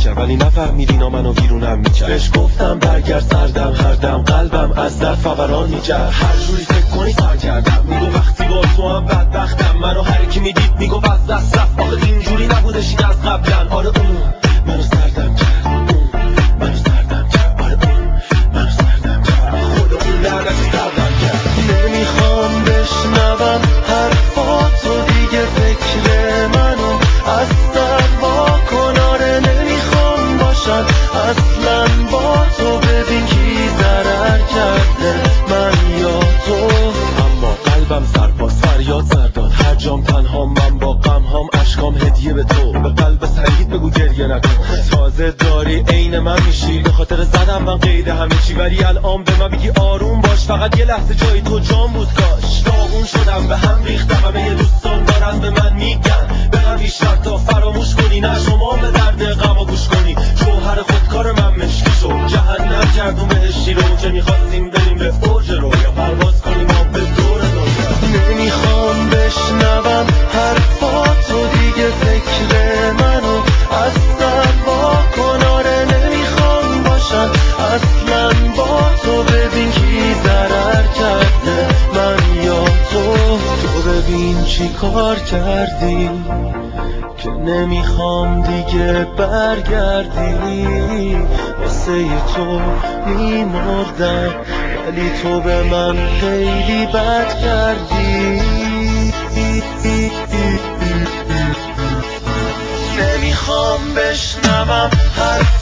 عجب ولی نفهمید اینا منو ویرونم میکرد. بهش گفتم برگرد سردم هر دم قلبم از در فوران میکرد. هر جوری فکر کنی کار کردم، میگو وقتی با تو هم بدبختم. منو هر کی میدید میگو از دست رفت، آخه اینجوری نبودش این از قبلا. آره اون منو سردم کرد، اون منو سردم کرد، آره اون منو سردم کرد، خدا اون لعنتی سردم کرد. نمیخوام بشنوم حرفاتو دیگه، فکر منو از سر واکن. آره نمیخوام باشم اصلا با تو، ببین کی ضرر کرده من یا تو. اما قلبم سرپاس فریاد سر داد، هر جام تنها من با غم هام، اشکام هدیه به تو. به قلب سنگیت بگو گریه نکن، تازه داری عین من میشی. به خاطر زدم من قید همه چی، ولی الان به من بگی آروم باش. فقط یه لحظه جای تو جام بود کاش. داغون شدم به هم ریختم، همه یه دوستان دارن به من میگن برم بیشتر تا فراموش کنی. نه شما به درد غم گوش کنی، جوهر خودکار من مشکی شد. جهنم کردون بهشتی رو که میخواستیم بریم به اوج رو، یا پرواز کنیم ما به دور دنیا. نمیخوام بشنوم حرفاتو دیگه، فکر منو از سر واکن. آره نمیخوام باشم اصلا با تو، ببین کی ضرر کرده من یا تو. تو ببین چی کار کردی که نمیخوام دیگه برگردی. واسه تو میمردم ولی تو به من خیلی بد کردی. نمیخوام بشنوم حرف